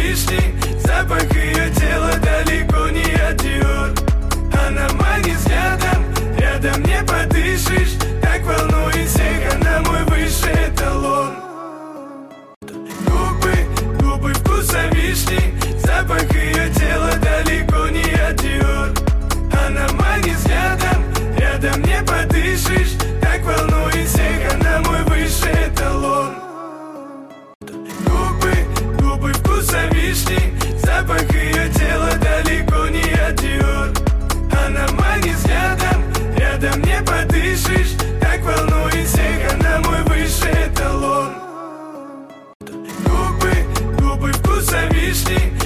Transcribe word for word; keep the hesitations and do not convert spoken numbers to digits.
вишни, запах ее тела далеко не от Диор. Она манит взглядом, рядом не подышишь, так волнует всех, она мой высший эталон. Губы, губы вкуса вишни, запах ее тела далеко не от Диор. Она манит взглядом, рядом не подышишь, так волнует всех, она мой высший эталон. Губы, губы вкуса вишни, запах ее тела далеко не от Диор. Она манит взглядом, рядом не подышишь, так волнует всех, она мой высший эталон. Губы, губы вкуса вишни,